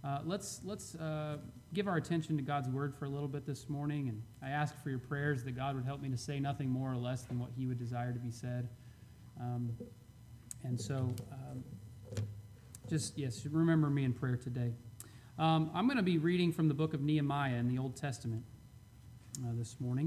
Let's give our attention to God's word for a little bit this morning, and I ask for your prayers that God would help me to say nothing more or less than what He would desire to be said. Just remember me in prayer today. I'm going to be reading from the book of Nehemiah in the Old Testament this morning.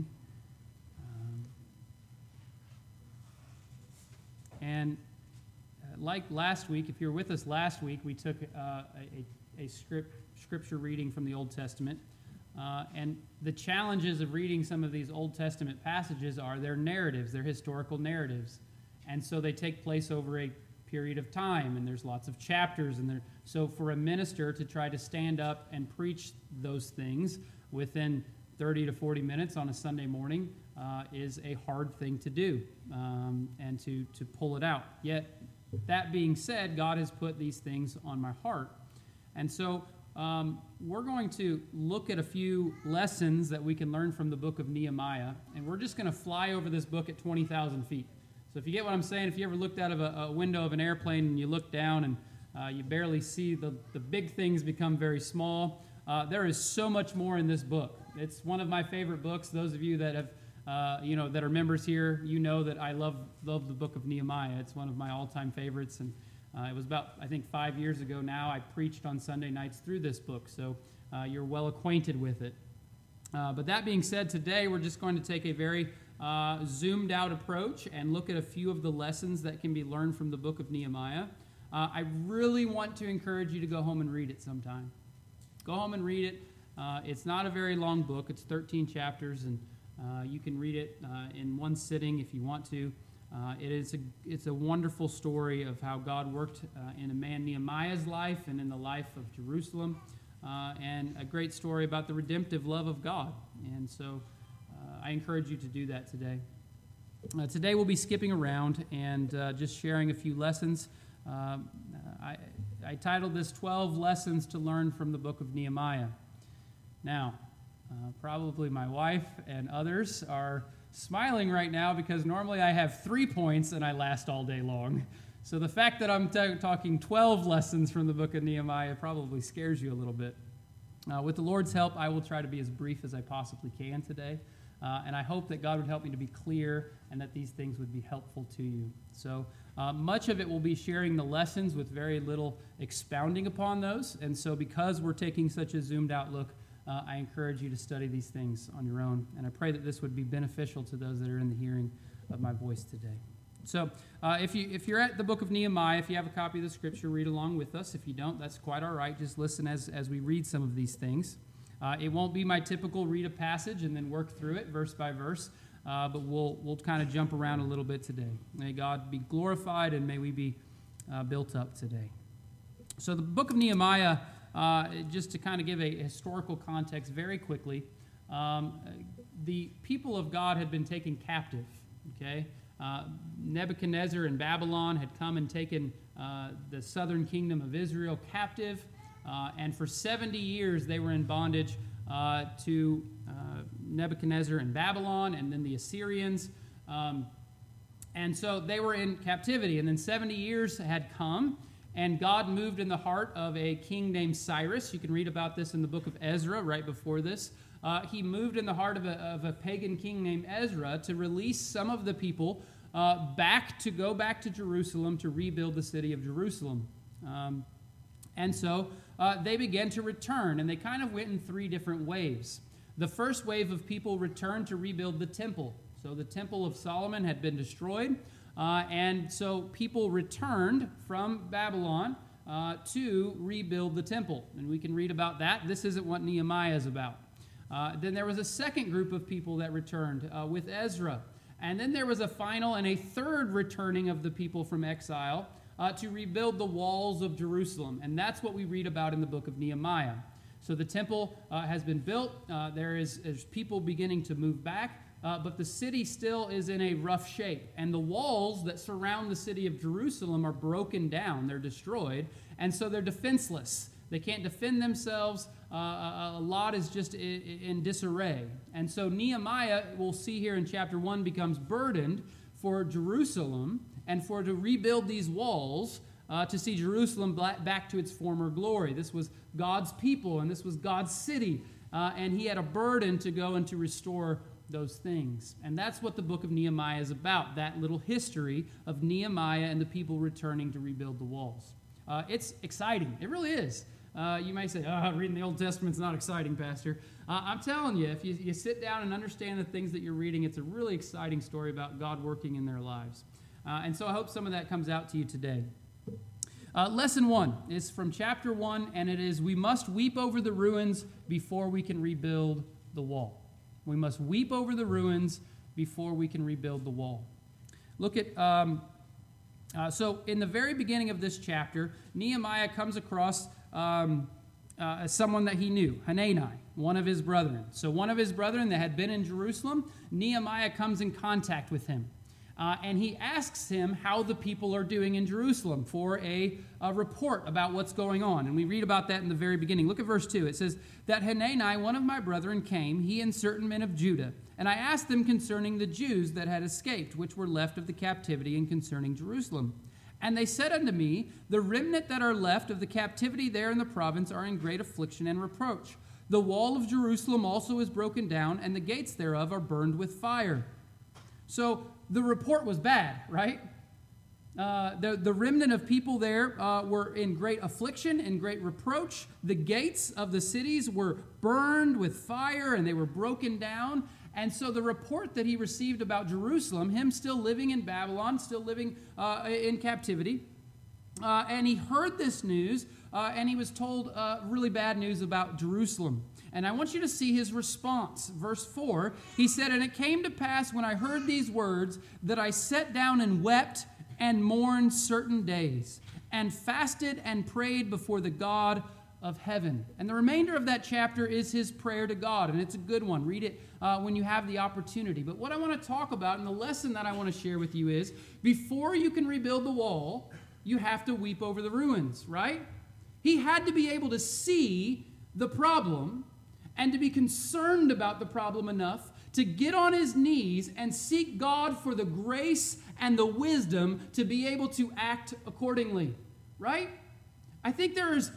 Like last week, if you were with us last week, we took a scripture reading from the Old Testament. And the challenges of reading some of these Old Testament passages are they're narratives, they're historical narratives. And so they take place over a period of time, and there's lots of chapters. So for a minister to try to stand up and preach those things within 30 to 40 minutes on a Sunday morning is a hard thing to do, and to pull it out. Yet, that being said, God has put these things on my heart. And so we're going to look at a few lessons that we can learn from the book of Nehemiah, and we're just going to fly over this book at 20,000 feet. So if you get what I'm saying, if you ever looked out of a window of an airplane and you look down and you barely see the big things become very small, there is so much more in this book. It's one of my favorite books. Those of you that have that are members here, you know that I love the book of Nehemiah. It's one of my all-time favorites, and it was about, I think, 5 years ago now, I preached on Sunday nights through this book, so you're well acquainted with it. But that being said, today we're just going to take a very zoomed-out approach and look at a few of the lessons that can be learned from the book of Nehemiah. I really want to encourage you to go home and read it sometime. Go home and read it. It's not a very long book. It's 13 chapters, and you can read it in one sitting if you want to. It's a wonderful story of how God worked in a man Nehemiah's life and in the life of Jerusalem, and a great story about the redemptive love of God. And so I encourage you to do that today. Today we'll be skipping around and just sharing a few lessons. I titled this 12 Lessons to Learn from the Book of Nehemiah. Now, probably my wife and others are smiling right now because normally I have 3 points and I last all day long. So the fact that I'm talking 12 lessons from the book of Nehemiah probably scares you a little bit. With the Lord's help, I will try to be as brief as I possibly can today. And I hope that God would help me to be clear and that these things would be helpful to you. So much of it will be sharing the lessons with very little expounding upon those. And so because we're taking such a zoomed out look, I encourage you to study these things on your own. And I pray that this would be beneficial to those that are in the hearing of my voice today. So if you're at the book of Nehemiah, if you have a copy of the scripture, read along with us. If you don't, that's quite all right. Just listen as we read some of these things. It won't be my typical read a passage and then work through it verse by verse, but we'll kind of jump around a little bit today. May God be glorified and may we be built up today. So the book of Nehemiah, just to kind of give a historical context very quickly, the people of God had been taken captive, okay? Nebuchadnezzar and Babylon had come and taken the southern kingdom of Israel captive, and for 70 years they were in bondage to Nebuchadnezzar and Babylon, and then the Assyrians. And so they were in captivity, and then 70 years had come, and God moved in the heart of a king named Cyrus. You can read about this in the book of Ezra right before this. He moved in the heart of a pagan king named Ezra to release some of the people go back to Jerusalem to rebuild the city of Jerusalem. And so they began to return, and they kind of went in 3 different waves. The first wave of people returned to rebuild the temple. So the temple of Solomon had been destroyed, and so people returned from Babylon to rebuild the temple. And we can read about that. This isn't what Nehemiah is about. Then there was a second group of people that returned with Ezra. And then there was a final and a third returning of the people from exile to rebuild the walls of Jerusalem. And that's what we read about in the book of Nehemiah. So the temple has been built. There's people beginning to move back. But the city still is in a rough shape. And the walls that surround the city of Jerusalem are broken down. They're destroyed. And so they're defenseless. They can't defend themselves. A lot is just in disarray. And so Nehemiah, we'll see here in chapter 1, becomes burdened for Jerusalem and for to rebuild these walls to see Jerusalem back to its former glory. This was God's people, and this was God's city, and he had a burden to go and to restore those things. And that's what the book of Nehemiah is about, that little history of Nehemiah and the people returning to rebuild the walls. It's exciting. It really is. You may say, reading the Old Testament's not exciting, Pastor. I'm telling you, if you sit down and understand the things that you're reading, it's a really exciting story about God working in their lives. And so I hope some of that comes out to you today. Lesson 1 is from chapter 1, and it is, we must weep over the ruins before we can rebuild the wall. We must weep over the ruins before we can rebuild the wall. Look at, so in the very beginning of this chapter, Nehemiah comes across someone that he knew, Hanani, one of his brethren. So one of his brethren that had been in Jerusalem, Nehemiah comes in contact with him. And he asks him how the people are doing in Jerusalem for a report about what's going on. And we read about that in the very beginning. Look at verse 2. It says, that Hanani, one of my brethren, came, he and certain men of Judah. And I asked them concerning the Jews that had escaped, which were left of the captivity, and concerning Jerusalem. And they said unto me, the remnant that are left of the captivity there in the province are in great affliction and reproach. The wall of Jerusalem also is broken down, and the gates thereof are burned with fire. So the report was bad, right? The remnant of people there were in great affliction and great reproach. The gates of the cities were burned with fire, and they were broken down. And so the report that he received about Jerusalem, him still living in Babylon, still living in captivity, and he heard this news, and he was told really bad news about Jerusalem. And I want you to see his response. Verse 4, he said, and it came to pass when I heard these words that I sat down and wept and mourned certain days, and fasted and prayed before the God of heaven. And the remainder of that chapter is his prayer to God, and it's a good one. Read it when you have the opportunity. But what I want to talk about, and the lesson that I want to share with you is, before you can rebuild the wall, you have to weep over the ruins, right? He had to be able to see the problem and to be concerned about the problem enough to get on his knees and seek God for the grace and the wisdom to be able to act accordingly, right? I think there's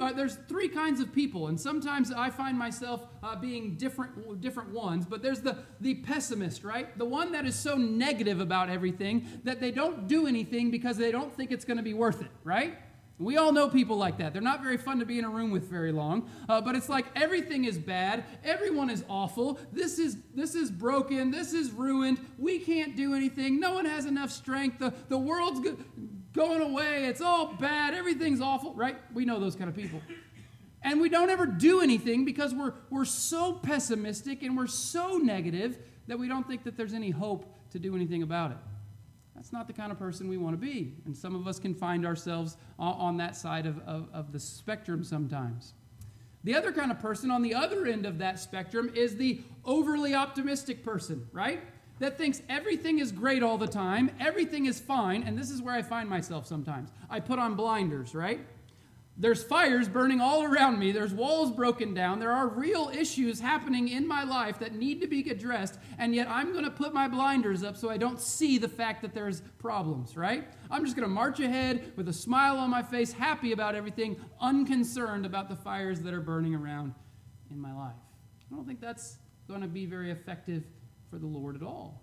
three kinds of people, and sometimes I find myself being different ones, but there's the pessimist, right? The one that is so negative about everything that they don't do anything because they don't think it's going to be worth it, right? We all know people like that. They're not very fun to be in a room with very long, but it's like everything is bad, everyone is awful, this is broken, this is ruined, we can't do anything, no one has enough strength, the world's going away, it's all bad, everything's awful, right? We know those kind of people. And we don't ever do anything because we're so pessimistic and we're so negative that we don't think that there's any hope to do anything about it. That's not the kind of person we want to be. And some of us can find ourselves on that side of the spectrum sometimes. The other kind of person on the other end of that spectrum is the overly optimistic person, right? That thinks everything is great all the time, everything is fine, and this is where I find myself sometimes. I put on blinders, right? There's fires burning all around me. There's walls broken down. There are real issues happening in my life that need to be addressed, and yet I'm going to put my blinders up so I don't see the fact that there's problems, right? I'm just going to march ahead with a smile on my face, happy about everything, unconcerned about the fires that are burning around in my life. I don't think that's going to be very effective for the Lord at all.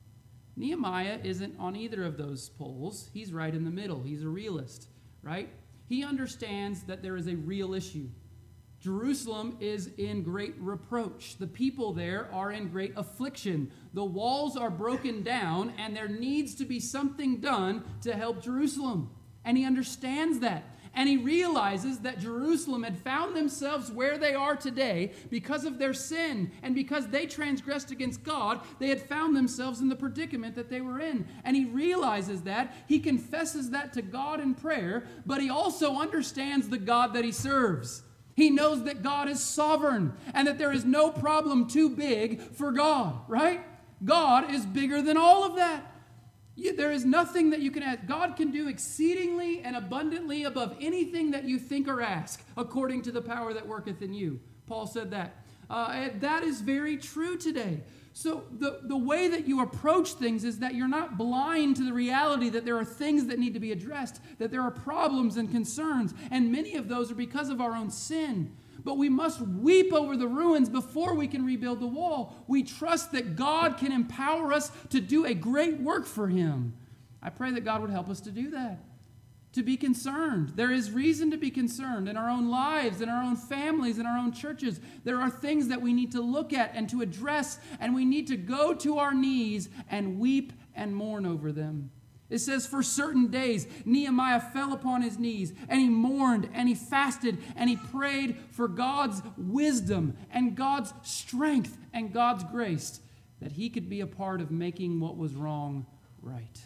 Nehemiah isn't on either of those poles. He's right in the middle. He's a realist, right? He understands that there is a real issue. Jerusalem is in great reproach. The people there are in great affliction. The walls are broken down, and there needs to be something done to help Jerusalem. And he understands that. And he realizes that Jerusalem had found themselves where they are today because of their sin. And because they transgressed against God, they had found themselves in the predicament that they were in. And he realizes that. He confesses that to God in prayer, but he also understands the God that he serves. He knows that God is sovereign and that there is no problem too big for God, right? God is bigger than all of that. There is nothing that you can ask. God can do exceedingly and abundantly above anything that you think or ask, according to the power that worketh in you. Paul said that. That is very true today. So the way that you approach things is that you're not blind to the reality that there are things that need to be addressed, that there are problems and concerns, and many of those are because of our own sin. But we must weep over the ruins before we can rebuild the wall. We trust that God can empower us to do a great work for Him. I pray that God would help us to do that, to be concerned. There is reason to be concerned in our own lives, in our own families, in our own churches. There are things that we need to look at and to address, and we need to go to our knees and weep and mourn over them. It says, for certain days, Nehemiah fell upon his knees, and he mourned, and he fasted, and he prayed for God's wisdom and God's strength and God's grace, that he could be a part of making what was wrong right.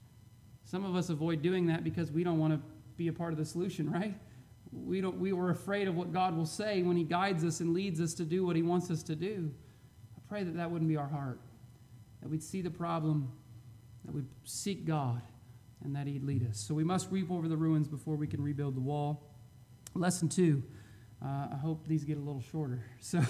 Some of us avoid doing that because we don't want to be a part of the solution, right? We were afraid of what God will say when He guides us and leads us to do what He wants us to do. I pray that that wouldn't be our heart, that we'd see the problem, that we'd seek God, and that He'd lead us. So we must weep over the ruins before we can rebuild the wall. Lesson 2. I hope these get a little shorter. So,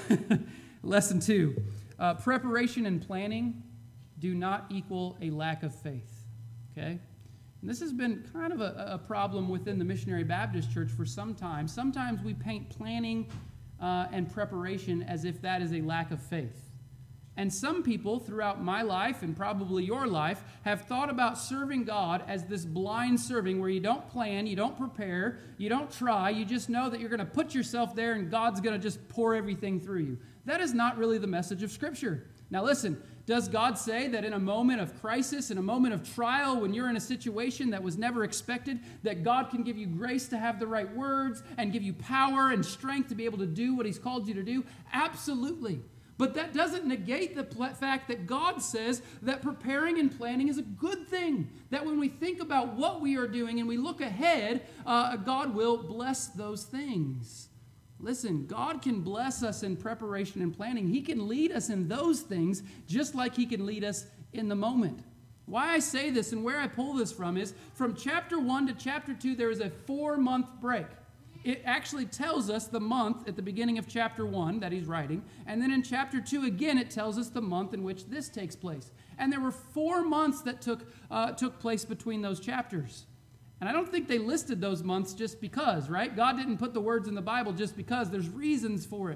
lesson 2. Preparation and planning do not equal a lack of faith. Okay? And this has been kind of a problem within the Missionary Baptist Church for some time. Sometimes we paint planning and preparation as if that is a lack of faith. And some people throughout my life and probably your life have thought about serving God as this blind serving where you don't plan, you don't prepare, you don't try, you just know that you're going to put yourself there and God's going to just pour everything through you. That is not really the message of Scripture. Now listen, does God say that in a moment of crisis, in a moment of trial, when you're in a situation that was never expected, that God can give you grace to have the right words and give you power and strength to be able to do what He's called you to do? Absolutely. But that doesn't negate the fact that God says that preparing and planning is a good thing. That when we think about what we are doing and we look ahead, God will bless those things. Listen, God can bless us in preparation and planning. He can lead us in those things just like He can lead us in the moment. Why I say this and where I pull this from is from chapter 1 to chapter 2, there is a 4-month break. It actually tells us the month at the beginning of chapter 1 that he's writing. And then in chapter 2, again, it tells us the month in which this takes place. And there were 4 months that took place between those chapters. And I don't think they listed those months just because, right? God didn't put the words in the Bible just because. There's reasons for it.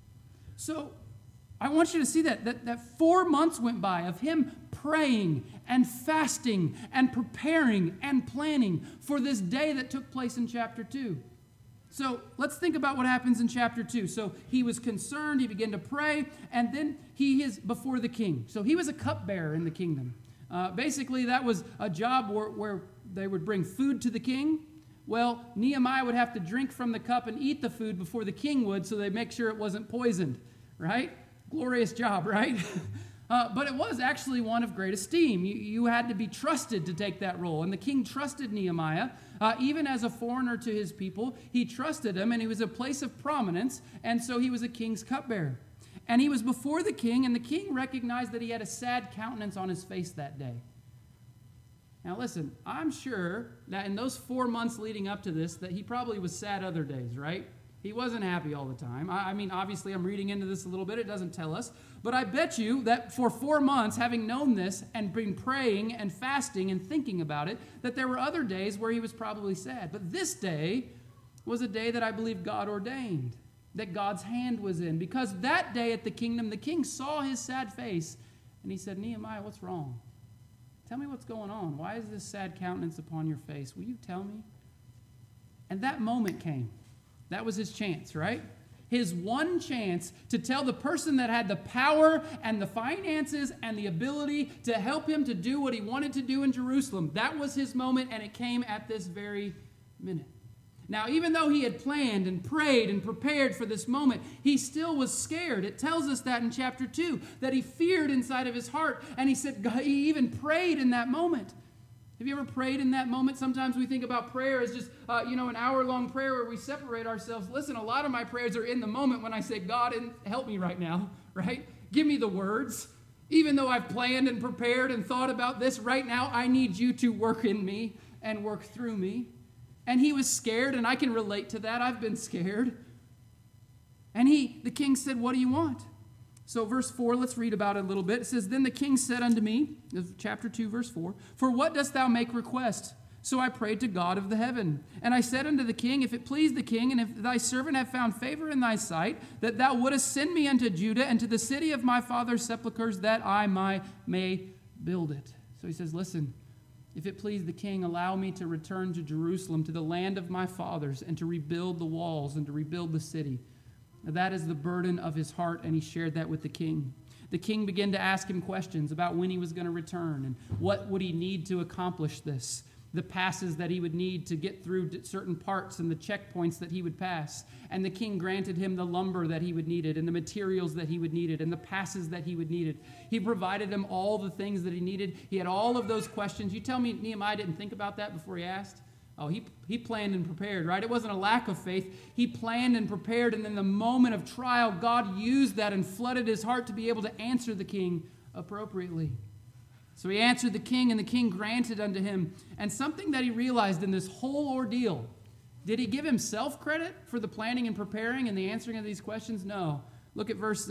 So I want you to see that 4 months went by of him praying and fasting and preparing and planning for this day that took place in chapter 2. So let's think about what happens in chapter 2. So he was concerned, he began to pray, and then he is before the king. So he was a cupbearer in the kingdom. Basically, that was a job where they would bring food to the king. Well, Nehemiah would have to drink from the cup and eat the food before the king would, so they'd make sure it wasn't poisoned, right? Glorious job, right? But it was actually one of great esteem. You had to be trusted to take that role. And the king trusted Nehemiah. Even as a foreigner to his people, he trusted him, and he was a place of prominence, and so he was a king's cupbearer. And he was before the king, and the king recognized that he had a sad countenance on his face that day. Now listen, I'm sure that in those 4 months leading up to this, that he probably was sad other days, right? He wasn't happy all the time. I mean, obviously, I'm reading into this a little bit. It doesn't tell us. But I bet you that for 4 months, having known this and been praying and fasting and thinking about it, that there were other days where he was probably sad. But this day was a day that I believe God ordained, that God's hand was in. Because that day at the kingdom, the king saw his sad face, and he said, Nehemiah, what's wrong? Tell me what's going on. Why is this sad countenance upon your face? Will you tell me? And that moment came. That was his chance, right? His one chance to tell the person that had the power and the finances and the ability to help him to do what he wanted to do in Jerusalem. That was his moment, and it came at this very minute. Now, even though he had planned and prayed and prepared for this moment, he still was scared. It tells us that in chapter 2, that he feared inside of his heart, and he said he even prayed in that moment. Have you ever prayed in that moment? Sometimes we think about prayer as just, an hour-long prayer where we separate ourselves. Listen, a lot of my prayers are in the moment when I say, God, help me right now, right? Give me the words. Even though I've planned and prepared and thought about this, right now I need you to work in me and work through me. And he was scared, and I can relate to that. I've been scared. And the king said, what do you want? So verse 4, let's read about it a little bit. It says, Then the king said unto me, chapter 2, verse 4, For what dost thou make request? So I prayed to God of the heaven. And I said unto the king, If it please the king, and if thy servant have found favor in thy sight, that thou wouldest send me unto Judah and to the city of my father's sepulchres, that I may build it. So he says, listen, if it please the king, allow me to return to Jerusalem, to the land of my fathers, and to rebuild the walls and to rebuild the city. Now, that is the burden of his heart, and he shared that with the king. The king began to ask him questions about when he was going to return and what would he need to accomplish this, the passes that he would need to get through certain parts and the checkpoints that he would pass. And the king granted him the lumber that he would needed and the materials that he would needed and the passes that he would needed. He provided him all the things that he needed. He had all of those questions. You tell me Nehemiah didn't think about that before he asked? Oh, he planned and prepared, right? It wasn't a lack of faith. He planned and prepared, and in the moment of trial, God used that and flooded his heart to be able to answer the king appropriately. So he answered the king, and the king granted unto him. And something that he realized in this whole ordeal, did he give himself credit for the planning and preparing and the answering of these questions? No. Look at verse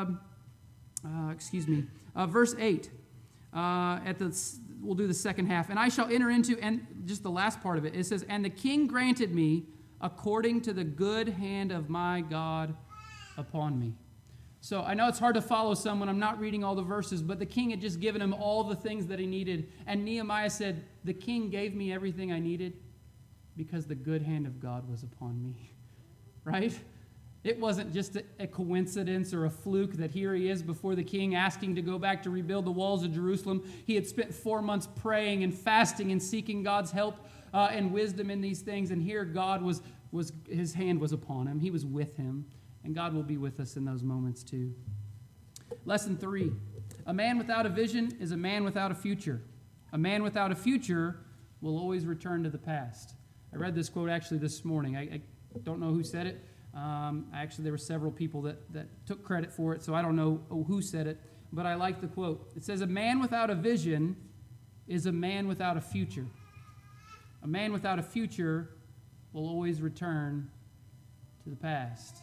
8. We'll do the second half. And I shall enter into, and just the last part of it, it says, And the king granted me according to the good hand of my God upon me. So I know it's hard to follow some when I'm not reading all the verses, but the king had just given him all the things that he needed. And Nehemiah said, the king gave me everything I needed because the good hand of God was upon me. Right? It wasn't just a coincidence or a fluke that here he is before the king asking to go back to rebuild the walls of Jerusalem. He had spent 4 months praying and fasting and seeking God's help and wisdom in these things. And here God was his hand was upon him. He was with him. And God will be with us in those moments too. Lesson 3. A man without a vision is a man without a future. A man without a future will always return to the past. I read this quote actually this morning. I don't know who said it. Actually, there were several people that took credit for it, so I don't know who said it, but I like the quote. It says, a man without a vision is a man without a future. A man without a future will always return to the past.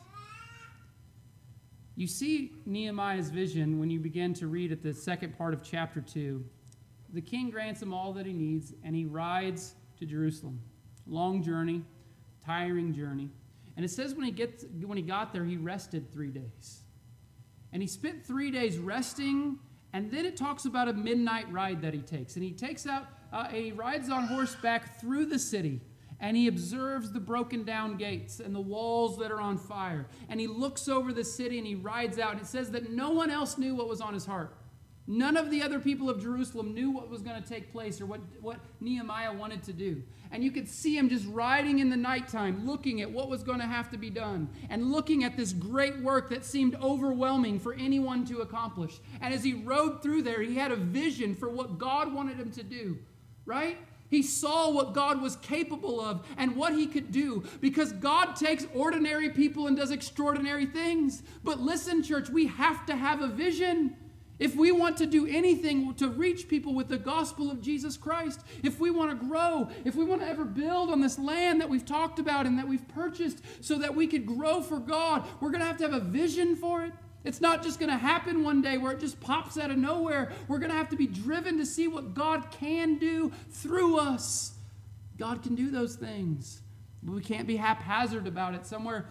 You see Nehemiah's vision when you begin to read at the second part of chapter 2. The king grants him all that he needs, and he rides to Jerusalem. Long journey, tiring journey. And it says when he got there, he rested 3 days. And he spent 3 days resting, and then it talks about a midnight ride that he takes. And he takes out, he rides on horseback through the city, and he observes the broken down gates and the walls that are on fire. And he looks over the city, and he rides out. And it says that no one else knew what was on his heart. None of the other people of Jerusalem knew what was going to take place or what Nehemiah wanted to do. And you could see him just riding in the nighttime, looking at what was going to have to be done and looking at this great work that seemed overwhelming for anyone to accomplish. And as he rode through there, he had a vision for what God wanted him to do, right? He saw what God was capable of and what he could do, because God takes ordinary people and does extraordinary things. But listen, church, we have to have a vision. If we want to do anything to reach people with the gospel of Jesus Christ, if we want to grow, if we want to ever build on this land that we've talked about and that we've purchased so that we could grow for God, we're going to have a vision for it. It's not just going to happen one day where it just pops out of nowhere. We're going to have to be driven to see what God can do through us. God can do those things. But we can't be haphazard about it. Somewhere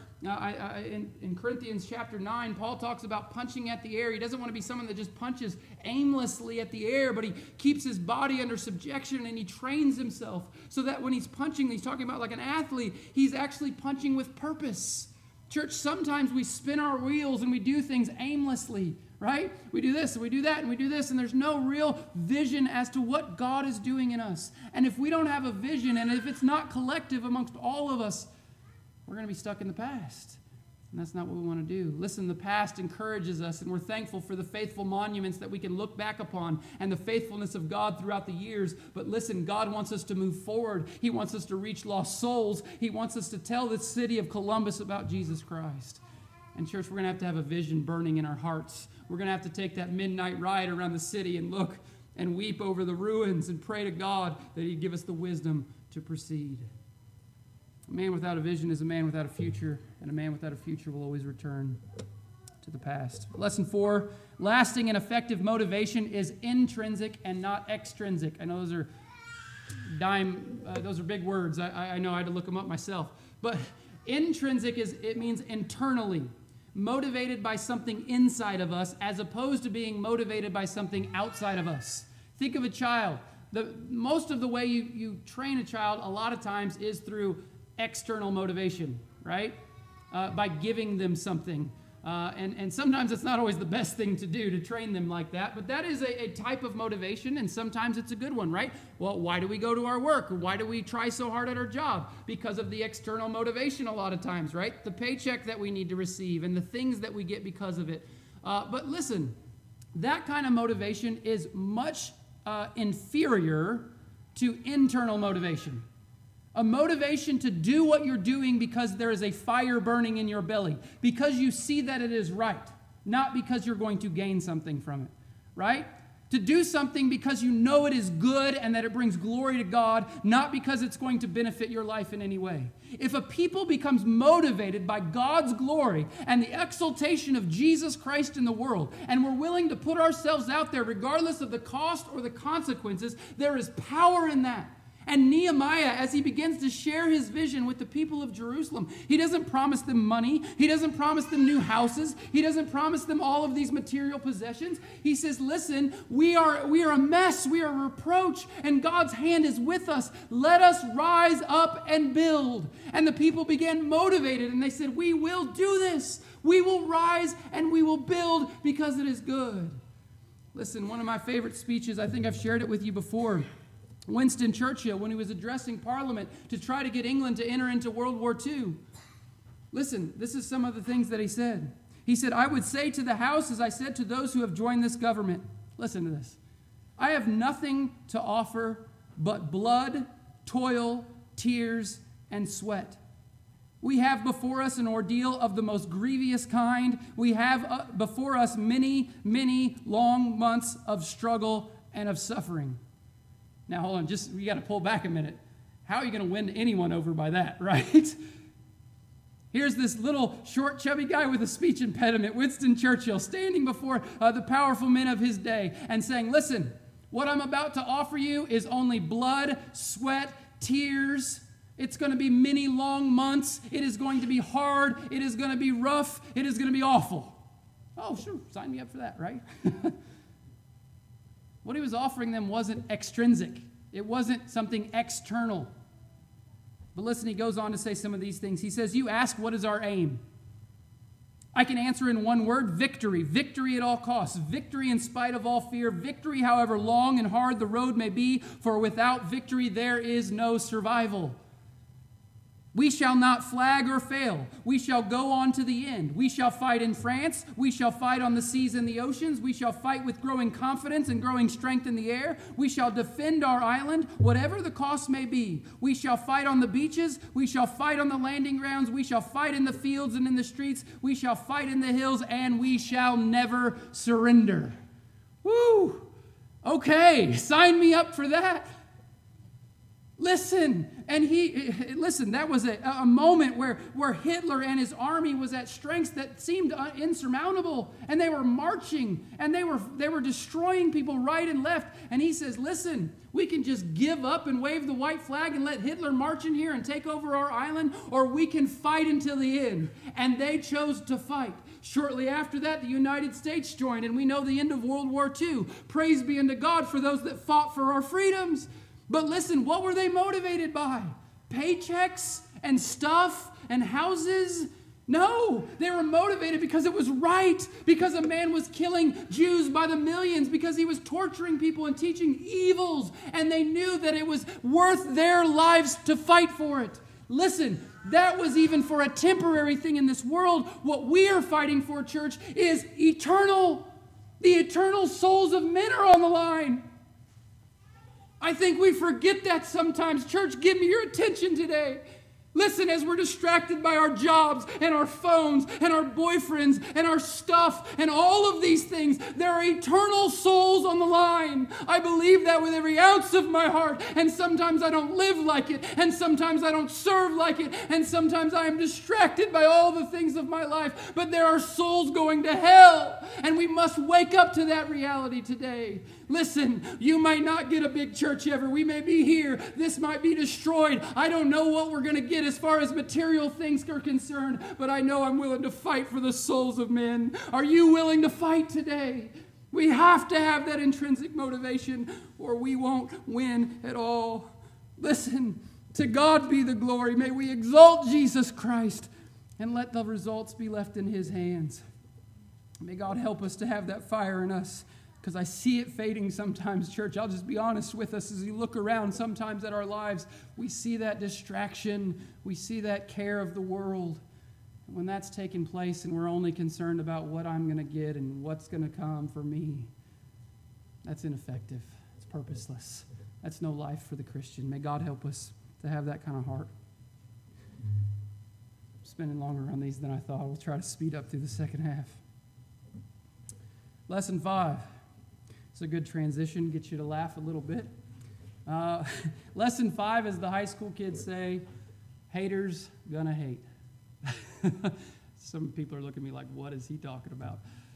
in Corinthians chapter 9, Paul talks about punching at the air. He doesn't want to be someone that just punches aimlessly at the air, but he keeps his body under subjection and he trains himself so that when he's punching, he's talking about like an athlete, he's actually punching with purpose. Church, sometimes we spin our wheels and we do things aimlessly, right? We do this and we do that and we do this, and there's no real vision as to what God is doing in us. And if we don't have a vision, and if it's not collective amongst all of us, we're going to be stuck in the past. And that's not what we want to do. Listen, the past encourages us, and we're thankful for the faithful monuments that we can look back upon and the faithfulness of God throughout the years. But listen, God wants us to move forward. He wants us to reach lost souls. He wants us to tell the city of Columbus about Jesus Christ. And church, we're going to have a vision burning in our hearts. We're going to have to take that midnight ride around the city and look and weep over the ruins and pray to God that He'd give us the wisdom to proceed. A man without a vision is a man without a future, and a man without a future will always return to the past. Lesson 4, lasting and effective motivation is intrinsic and not extrinsic. I know those are big words. I know I had to look them up myself. But intrinsic it means internally, motivated by something inside of us as opposed to being motivated by something outside of us. Think of a child. Most of the way you train a child a lot of times is through external motivation, right? By giving them something. And sometimes it's not always the best thing to do to train them like that, but that is a type of motivation, and sometimes it's a good one, right? Well, why do we go to our work? Or why do we try so hard at our job? Because of the external motivation a lot of times, right? The paycheck that we need to receive and the things that we get because of it. But listen, that kind of motivation is much inferior to internal motivation. A motivation to do what you're doing because there is a fire burning in your belly, because you see that it is right, not because you're going to gain something from it, right? To do something because you know it is good and that it brings glory to God, not because it's going to benefit your life in any way. If a people becomes motivated by God's glory and the exaltation of Jesus Christ in the world, and we're willing to put ourselves out there regardless of the cost or the consequences, there is power in that. And Nehemiah, as he begins to share his vision with the people of Jerusalem, he doesn't promise them money. He doesn't promise them new houses. He doesn't promise them all of these material possessions. He says, listen, we are a mess. We are a reproach, and God's hand is with us. Let us rise up and build. And the people began motivated, and they said, we will do this. We will rise and we will build because it is good. Listen, one of my favorite speeches, I think I've shared it with you before, Winston Churchill, when he was addressing Parliament to try to get England to enter into World War II. Listen, this is some of the things that he said. He said, I would say to the House, as I said to those who have joined this government, listen to this, I have nothing to offer but blood, toil, tears, and sweat. We have before us an ordeal of the most grievous kind. We have before us many, many long months of struggle and of suffering. Now, hold on, we got to pull back a minute. How are you going to win anyone over by that, right? Here's this little short, chubby guy with a speech impediment, Winston Churchill, standing before the powerful men of his day and saying, listen, what I'm about to offer you is only blood, sweat, tears. It's going to be many long months. It is going to be hard. It is going to be rough. It is going to be awful. Oh, sure, sign me up for that, right? What he was offering them wasn't extrinsic. It wasn't something external. But listen, he goes on to say some of these things. He says, you ask, what is our aim? I can answer in one word, victory. Victory at all costs. Victory in spite of all fear. Victory, however long and hard the road may be, for without victory there is no survival. We shall not flag or fail. We shall go on to the end. We shall fight in France. We shall fight on the seas and the oceans. We shall fight with growing confidence and growing strength in the air. We shall defend our island, whatever the cost may be. We shall fight on the beaches. We shall fight on the landing grounds. We shall fight in the fields and in the streets. We shall fight in the hills, and we shall never surrender. Woo! Okay, sign me up for that. Listen, that was a moment where Hitler and his army was at strengths that seemed insurmountable, and they were marching, and they were destroying people right and left, and he says, listen, we can just give up and wave the white flag and let Hitler march in here and take over our island, or we can fight until the end, and they chose to fight. Shortly after that, the United States joined, and we know the end of World War II. Praise be unto God for those that fought for our freedoms. But listen, what were they motivated by? Paychecks and stuff and houses? No, they were motivated because it was right, because a man was killing Jews by the millions, because he was torturing people and teaching evils, and they knew that it was worth their lives to fight for it. Listen, that was even for a temporary thing in this world. What we are fighting for, church, is eternal. The eternal souls of men are on the line. I think we forget that sometimes. Church, give me your attention today. Listen, as we're distracted by our jobs and our phones and our boyfriends and our stuff and all of these things, there are eternal souls on the line. I believe that with every ounce of my heart. And sometimes I don't live like it. And sometimes I don't serve like it. And sometimes I am distracted by all the things of my life. But there are souls going to hell. And we must wake up to that reality today. Listen, you might not get a big church ever. We may be here. This might be destroyed. I don't know what we're going to get as far as material things are concerned, but I know I'm willing to fight for the souls of men. Are you willing to fight today? We have to have that intrinsic motivation, or we won't win at all. Listen, to God be the glory. May we exalt Jesus Christ and let the results be left in His hands. May God help us to have that fire in us, because I see it fading sometimes, church. I'll just be honest with us. As you look around sometimes at our lives, we see that distraction. We see that care of the world. And when that's taking place and we're only concerned about what I'm going to get and what's going to come for me, that's ineffective. It's purposeless. That's no life for the Christian. May God help us to have that kind of heart. I'm spending longer on these than I thought. We'll try to speed up through the second half. Lesson 5. It's a good transition, get you to laugh a little bit. Lesson 5, as the high school kids say, haters gonna hate. Some people are looking at me like, what is he talking about?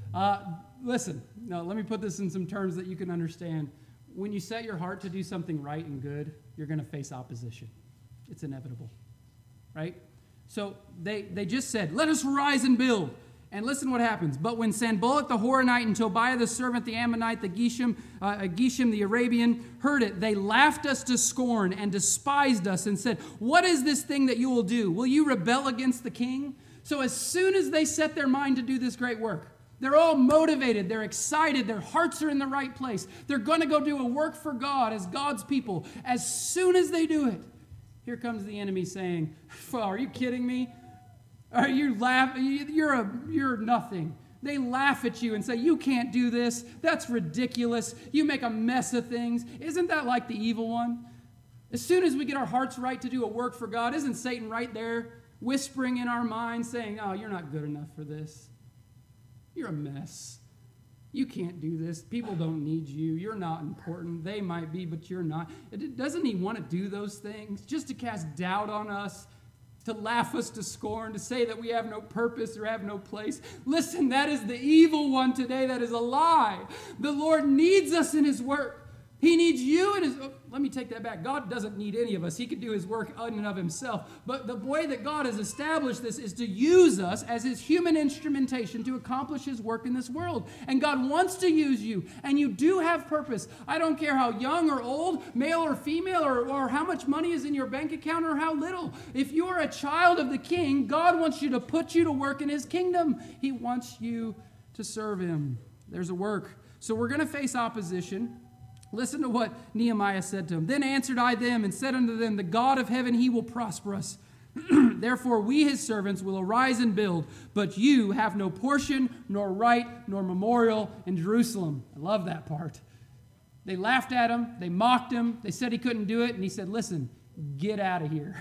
Listen, no, let me put this in some terms that you can understand. When you set your heart to do something right and good, you're going to face opposition. It's inevitable, right? So they just said, let us rise and build. And listen what happens. But when Sanballat the Horonite and Tobiah the servant, the Ammonite, the Geshem the Arabian, heard it, they laughed us to scorn and despised us and said, what is this thing that you will do? Will you rebel against the king? So as soon as they set their mind to do this great work, they're all motivated, they're excited, their hearts are in the right place. They're going to go do a work for God as God's people. As soon as they do it, here comes the enemy saying, are you kidding me? Are you laughing? You're nothing. They laugh at you and say, you can't do this. That's ridiculous. You make a mess of things. Isn't that like the evil one? As soon as we get our hearts right to do a work for God, isn't Satan right there whispering in our minds saying, oh, you're not good enough for this. You're a mess. You can't do this. People don't need you. You're not important. They might be, but you're not. Doesn't he want to do those things just to cast doubt on us? To laugh us to scorn, to say that we have no purpose or have no place. Listen, that is the evil one today. That is a lie. The Lord needs us in His work. He needs you in His... let me take that back. God doesn't need any of us. He can do His work in and of Himself. But the way that God has established this is to use us as His human instrumentation to accomplish His work in this world. And God wants to use you. And you do have purpose. I don't care how young or old, male or female, or how much money is in your bank account or how little. If you are a child of the King, God wants you to put you to work in His kingdom. He wants you to serve Him. There's a work. So we're going to face opposition. Listen to what Nehemiah said to him. Then answered I them and said unto them, the God of heaven, He will prosper us. Therefore we, His servants, will arise and build, but you have no portion, nor right, nor memorial in Jerusalem. I love that part. They laughed at him. They mocked him. They said he couldn't do it. And he said, listen, get out of here.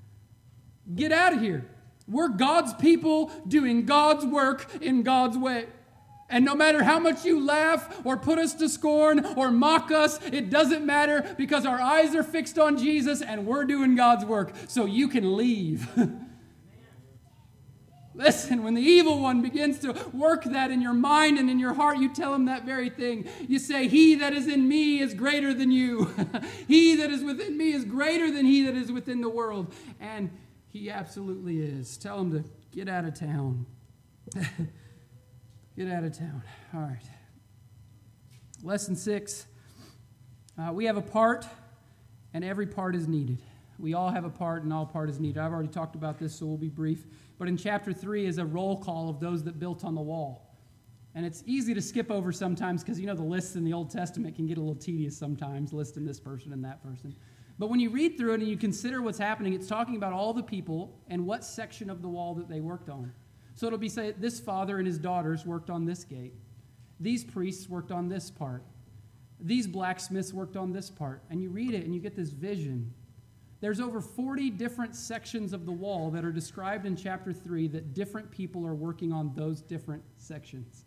Get out of here. We're God's people doing God's work in God's way. And no matter how much you laugh or put us to scorn or mock us, it doesn't matter because our eyes are fixed on Jesus and we're doing God's work. So you can leave. Listen, when the evil one begins to work that in your mind and in your heart, you tell him that very thing. You say, he that is in me is greater than you. He that is within me is greater than he that is within the world. And he absolutely is. Tell him to get out of town. Get out of town. All right. Lesson 6. We have a part, and every part is needed. We all have a part, and all part is needed. I've already talked about this, so we'll be brief. But in chapter 3 is a roll call of those that built on the wall. And it's easy to skip over sometimes because, the lists in the Old Testament can get a little tedious sometimes, listing this person and that person. But when you read through it and you consider what's happening, it's talking about all the people and what section of the wall that they worked on. So it'll be say this father and his daughters worked on this gate. These priests worked on this part. These blacksmiths worked on this part. And you read it and you get this vision There's over 40 different sections of the wall that are described in chapter 3 that different people are working on those different sections.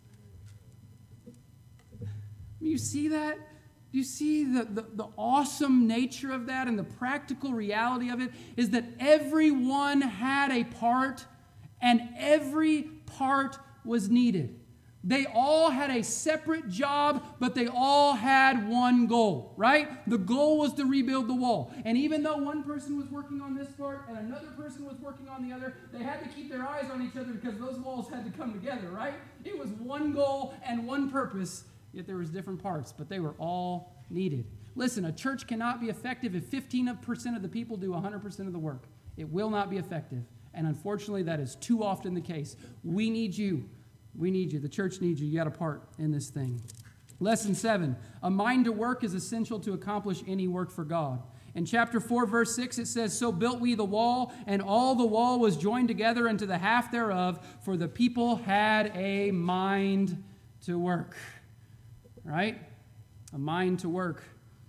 You see that? You see the awesome nature of that, and the practical reality of it is that everyone had a part, and every part was needed. They all had a separate job, but they all had one goal, right? The goal was to rebuild the wall. And even though one person was working on this part and another person was working on the other, they had to keep their eyes on each other because those walls had to come together, right? It was one goal and one purpose, yet there was different parts, but they were all needed. Listen, a church cannot be effective if 15% of the people do 100% of the work. It will not be effective. And unfortunately, that is too often the case. We need you. We need you. The church needs you. You got a part in this thing. Lesson 7. A mind to work is essential to accomplish any work for God. In chapter 4, verse 6, it says, "So built we the wall, and all the wall was joined together unto the half thereof, for the people had a mind to work." Right? A mind to work.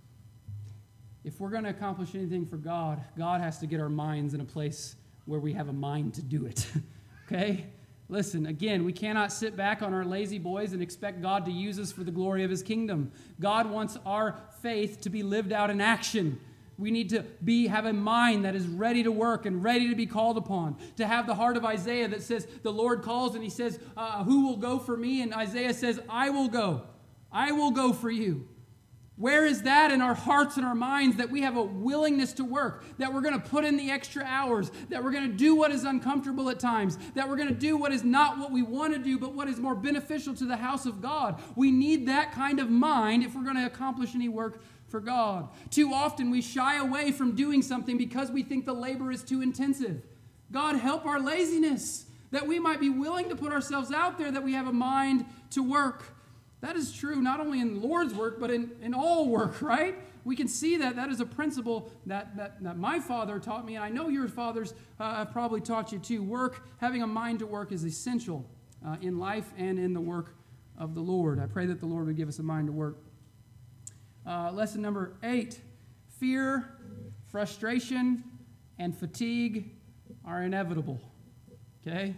If we're going to accomplish anything for God, God has to get our minds in a place where we have a mind to do it. Okay? Listen, again, we cannot sit back on our lazy boys and expect God to use us for the glory of His kingdom. God wants our faith to be lived out in action. We need to have a mind that is ready to work and ready to be called upon. To have the heart of Isaiah that says, the Lord calls and He says, who will go for me? And Isaiah says, I will go. I will go for you. Where is that in our hearts and our minds, that we have a willingness to work, that we're going to put in the extra hours, that we're going to do what is uncomfortable at times, that we're going to do what is not what we want to do, but what is more beneficial to the house of God? We need that kind of mind if we're going to accomplish any work for God. Too often we shy away from doing something because we think the labor is too intensive. God, help our laziness, that we might be willing to put ourselves out there, that we have a mind to work. That is true not only in the Lord's work, but in all work, right? We can see that is a principle that my father taught me, and I know your fathers have probably taught you too. Having a mind to work is essential in life and in the work of the Lord. I pray that the Lord would give us a mind to work. Lesson number 8, fear, frustration, and fatigue are inevitable. Okay?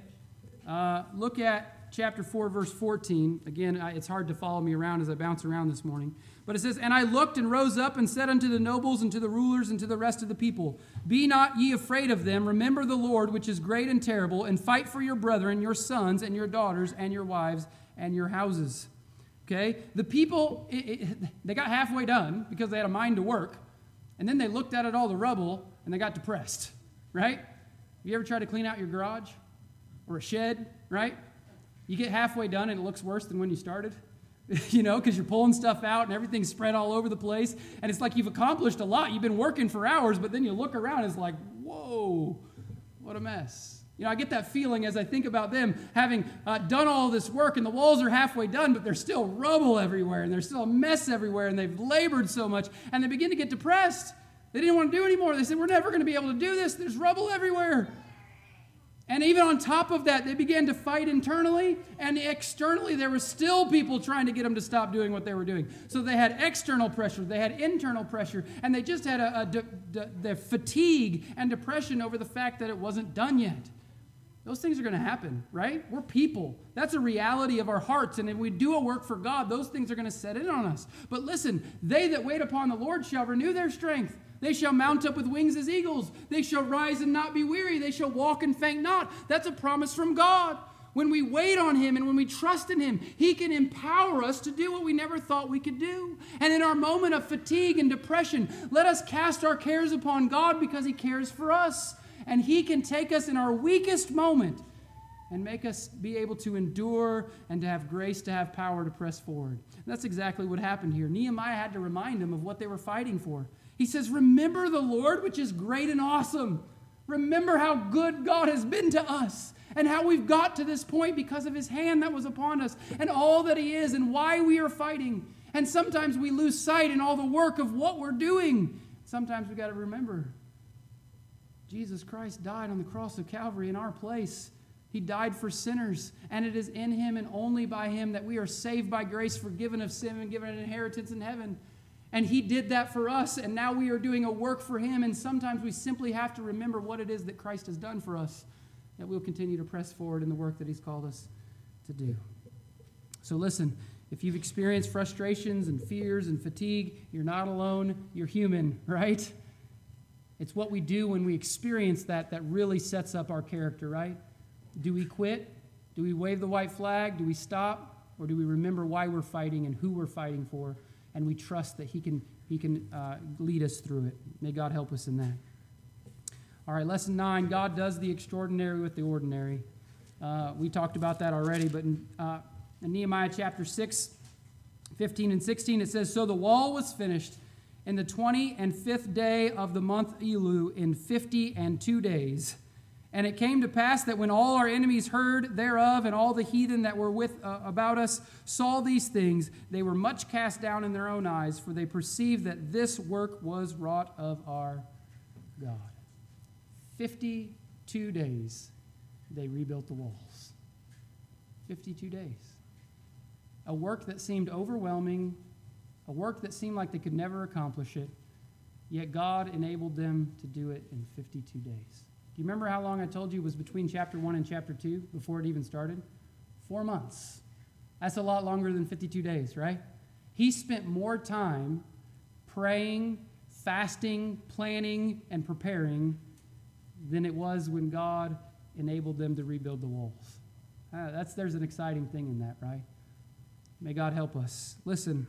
Look at chapter 4, verse 14. Again, it's hard to follow me around as I bounce around this morning. But it says, "And I looked and rose up and said unto the nobles and to the rulers and to the rest of the people, Be not ye afraid of them. Remember the Lord, which is great and terrible, and fight for your brethren, your sons and your daughters and your wives and your houses." Okay? The people, they got halfway done because they had a mind to work. And then they looked at all the rubble and they got depressed. Right? Have you ever tried to clean out your garage or a shed? Right? You get halfway done and it looks worse than when you started, because you're pulling stuff out and everything's spread all over the place. And it's like you've accomplished a lot. You've been working for hours, but then you look around and it's like, whoa, what a mess. I get that feeling as I think about them having done all this work, and the walls are halfway done, but there's still rubble everywhere and there's still a mess everywhere, and they've labored so much, and they begin to get depressed. They didn't want to do anymore. They said, we're never going to be able to do this. There's rubble everywhere. And even on top of that, they began to fight internally, and externally there were still people trying to get them to stop doing what they were doing. So they had external pressure, they had internal pressure, and they just had the fatigue and depression over the fact that it wasn't done yet. Those things are going to happen, right? We're people. That's a reality of our hearts, and if we do a work for God, those things are going to set in on us. But listen, they that wait upon the Lord shall renew their strength. They shall mount up with wings as eagles. They shall rise and not be weary. They shall walk and faint not. That's a promise from God. When we wait on Him and when we trust in Him, He can empower us to do what we never thought we could do. And in our moment of fatigue and depression, let us cast our cares upon God, because He cares for us. And He can take us in our weakest moment and make us be able to endure and to have grace, to have power to press forward. And that's exactly what happened here. Nehemiah had to remind them of what they were fighting for. He says, remember the Lord, which is great and awesome. Remember how good God has been to us and how we've got to this point because of His hand that was upon us and all that He is and why we are fighting. And sometimes we lose sight in all the work of what we're doing. Sometimes we got to remember Jesus Christ died on the cross of Calvary in our place. He died for sinners, and it is in Him and only by Him that we are saved by grace, forgiven of sin, and given an inheritance in heaven. And he did that for us, and now we are doing a work for him, and sometimes we simply have to remember what it is that Christ has done for us, that we'll continue to press forward in the work that he's called us to do. So listen, if you've experienced frustrations and fears and fatigue, you're not alone, you're human, right? It's what we do when we experience that really sets up our character, right? Do we quit? Do we wave the white flag? Do we stop? Or do we remember why we're fighting and who we're fighting for? And we trust that he can lead us through it. May God help us in that. All right, lesson 9, God does the extraordinary with the ordinary. We talked about that already, but in Nehemiah chapter 6, 15 and 16, it says, "So the wall was finished in the 25th day of the month Elul in 52 days. And it came to pass that when all our enemies heard thereof, and all the heathen that were with about us saw these things, they were much cast down in their own eyes, for they perceived that this work was wrought of our God." 52 days they rebuilt the walls. 52 days. A work that seemed overwhelming, a work that seemed like they could never accomplish it, yet God enabled them to do it in 52 days. Do you remember how long I told you was between chapter 1 and chapter 2 before it even started? 4 months. That's a lot longer than 52 days, right? He spent more time praying, fasting, planning, and preparing than it was when God enabled them to rebuild the walls. There's an exciting thing in that, right? May God help us. Listen,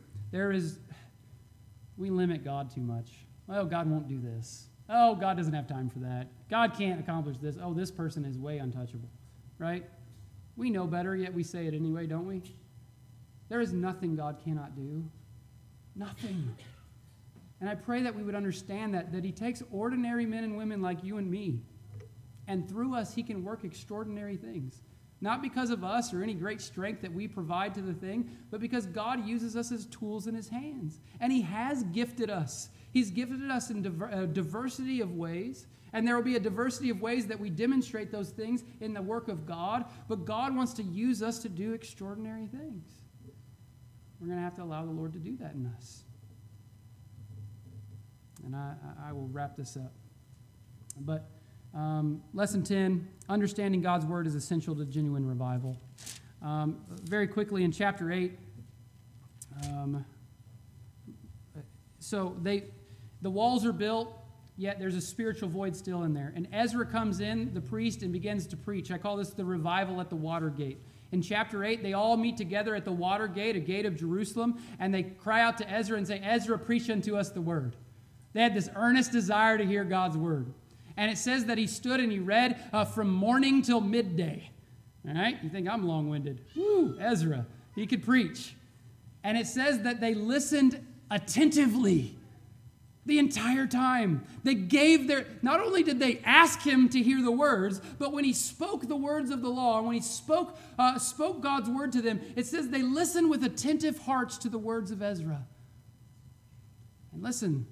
we limit God too much. Oh, God won't do this. Oh, God doesn't have time for that. God can't accomplish this. Oh, this person is way untouchable, right? We know better, yet we say it anyway, don't we? There is nothing God cannot do. Nothing. And I pray that we would understand that he takes ordinary men and women like you and me, and through us he can work extraordinary things. Not because of us or any great strength that we provide to the thing, but because God uses us as tools in his hands. And he has gifted us. He's gifted us in a diversity of ways, and there will be a diversity of ways that we demonstrate those things in the work of God, but God wants to use us to do extraordinary things. We're going to have to allow the Lord to do that in us. And I will wrap this up. But lesson 10, understanding God's word is essential to genuine revival. Very quickly in chapter 8, the walls are built, yet there's a spiritual void still in there. And Ezra comes in, the priest, and begins to preach. I call this the revival at the water gate. In chapter 8, they all meet together at the water gate, a gate of Jerusalem, and they cry out to Ezra and say, "Ezra, preach unto us the word." They had this earnest desire to hear God's word. And it says that he stood and he read from morning till midday. All right? You think I'm long-winded. Woo, Ezra. He could preach. And it says that they listened attentively the entire time. They not only did they ask him to hear the words, but when he spoke the words of the law, and when he spoke God's word to them, it says they listened with attentive hearts to the words of Ezra. And listen,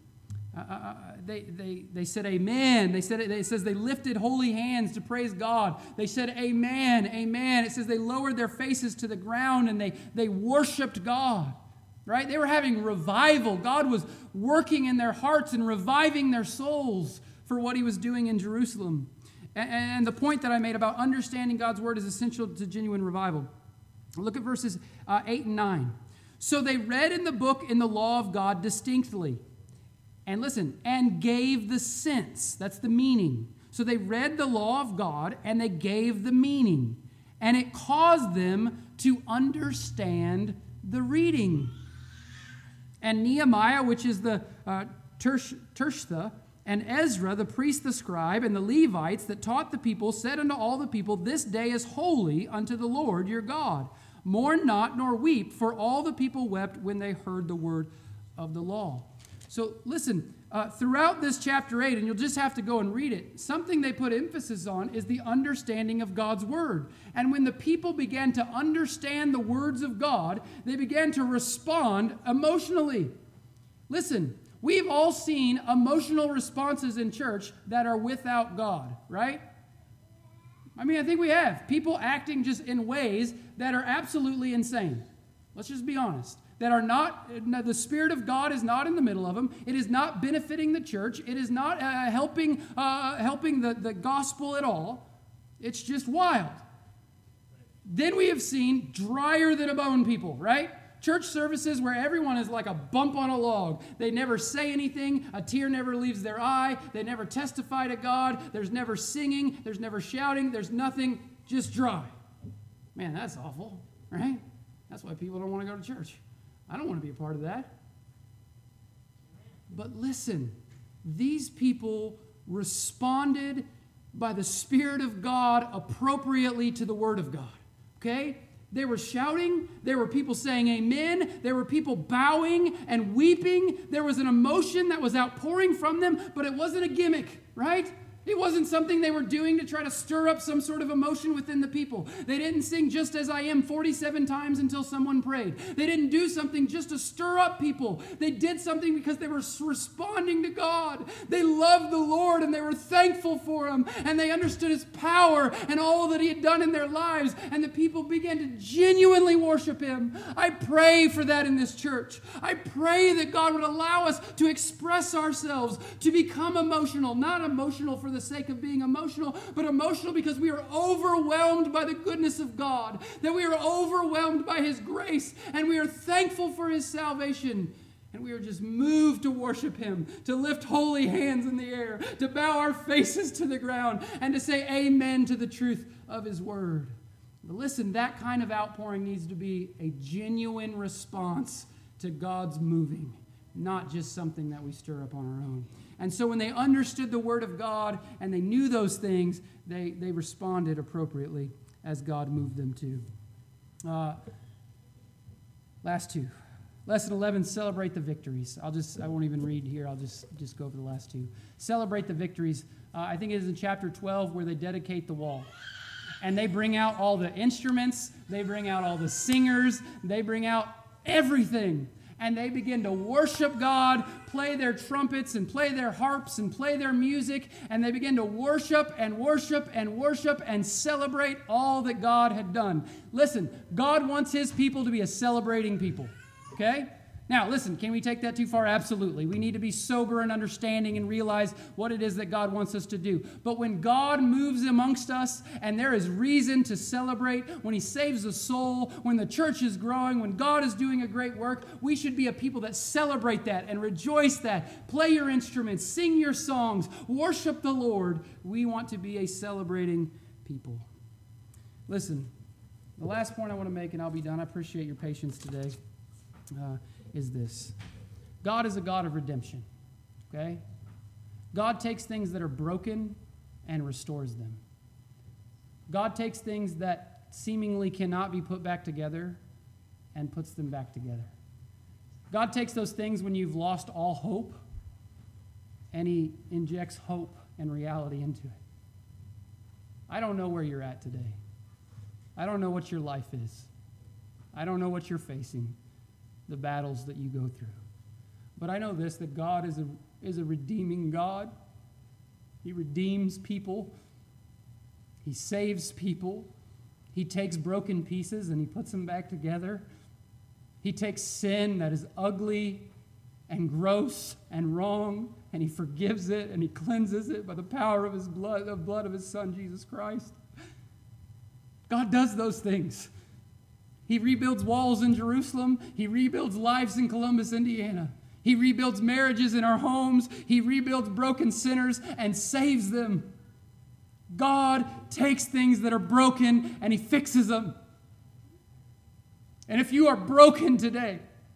they said amen. It says they lifted holy hands to praise God. They said amen, amen. It says they lowered their faces to the ground and they worshiped God. Right? They were having revival. God was working in their hearts and reviving their souls for what he was doing in Jerusalem. And the point that I made about understanding God's word is essential to genuine revival. Look at verses 8 and 9. "So they read in the book in the law of God distinctly." And listen, "and gave the sense." That's the meaning. So they read the law of God and they gave the meaning. And it caused them to understand the reading. And Nehemiah, which is the Tirshtha, and Ezra, the priest, the scribe, and the Levites that taught the people, said unto all the people, "This day is holy unto the Lord your God. Mourn not nor weep," for all the people wept when they heard the word of the law. So listen, throughout this chapter 8, and you'll just have to go and read it, something they put emphasis on is the understanding of God's word. And when the people began to understand the words of God, they began to respond emotionally. Listen, we've all seen emotional responses in church that are without God, right? I mean, I think we have. People acting just in ways that are absolutely insane. Let's just be honest. that are not, the Spirit of God is not in the middle of them. It is not benefiting the church. It is not helping the gospel at all. It's just wild. Then we have seen drier than a bone people, right? Church services where everyone is like a bump on a log. They never say anything. A tear never leaves their eye. They never testify to God. There's never singing. There's never shouting. There's nothing, just dry. Man, that's awful, right? That's why people don't want to go to church. I don't want to be a part of that. But listen, these people responded by the Spirit of God appropriately to the Word of God, okay? They were shouting. There were people saying amen. There were people bowing and weeping. There was an emotion that was outpouring from them, but it wasn't a gimmick, right? It wasn't something they were doing to try to stir up some sort of emotion within the people. They didn't sing Just As I Am 47 times until someone prayed. They didn't do something just to stir up people. They did something because they were responding to God. They loved the Lord and they were thankful for Him, and they understood His power and all that He had done in their lives, and the people began to genuinely worship Him. I pray for that in this church. I pray that God would allow us to express ourselves, to become emotional, not emotional for the sake of being emotional, but emotional because we are overwhelmed by the goodness of God, that we are overwhelmed by His grace, and we are thankful for His salvation, and we are just moved to worship Him, to lift holy hands in the air, to bow our faces to the ground, and to say amen to the truth of His word. But listen, that kind of outpouring needs to be a genuine response to God's moving, not just something that we stir up on our own. And so when they understood the Word of God and they knew those things, they responded appropriately as God moved them to. Last two. Lesson 11, celebrate the victories. I won't even read here. I'll just go over the last two. Celebrate the victories. I think it is in chapter 12 where they dedicate the wall. And they bring out all the instruments. They bring out all the singers. They bring out everything. And they begin to worship God, play their trumpets and play their harps and play their music, and they begin to worship and worship and worship and celebrate all that God had done. Listen, God wants His people to be a celebrating people, okay? Now, listen, can we take that too far? Absolutely. We need to be sober and understanding and realize what it is that God wants us to do. But when God moves amongst us and there is reason to celebrate, when He saves a soul, when the church is growing, when God is doing a great work, we should be a people that celebrate that and rejoice that. Play your instruments, sing your songs, worship the Lord. We want to be a celebrating people. Listen, the last point I want to make, and I'll be done. I appreciate your patience today. Is this. God is a God of redemption, okay? God takes things that are broken and restores them. God takes things that seemingly cannot be put back together and puts them back together. God takes those things when you've lost all hope, and He injects hope and reality into it. I don't know where you're at today. I don't know what your life is. I don't know what you're facing, the battles that you go through. But I know this, that God is a redeeming God. He redeems people. He saves people. He takes broken pieces and He puts them back together. He takes sin that is ugly and gross and wrong, and He forgives it and He cleanses it by the power of His blood, the blood of His Son, Jesus Christ. God does those things. He rebuilds walls in Jerusalem. He rebuilds lives in Columbus, Indiana. He rebuilds marriages in our homes. He rebuilds broken sinners and saves them. God takes things that are broken and He fixes them. And if you are broken today,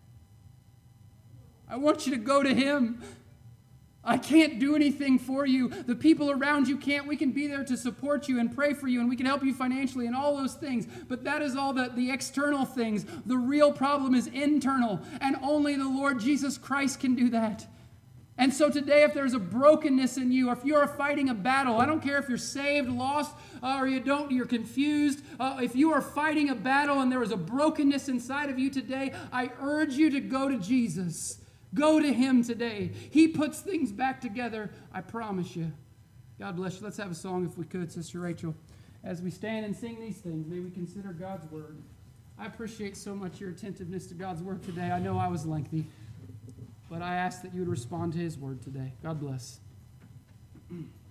I want you to go to Him. I can't do anything for you. The people around you can't. We can be there to support you and pray for you, and we can help you financially and all those things. But that is all the external things. The real problem is internal, and only the Lord Jesus Christ can do that. And so today, if there's a brokenness in you, or if you're fighting a battle, I don't care if you're saved, lost, or you're confused. If you are fighting a battle and there is a brokenness inside of you today, I urge you to go to Jesus. Go to Him today. He puts things back together, I promise you. God bless you. Let's have a song if we could, Sister Rachel. As we stand and sing these things, may we consider God's word. I appreciate so much your attentiveness to God's word today. I know I was lengthy, but I ask that you would respond to his word today. God bless.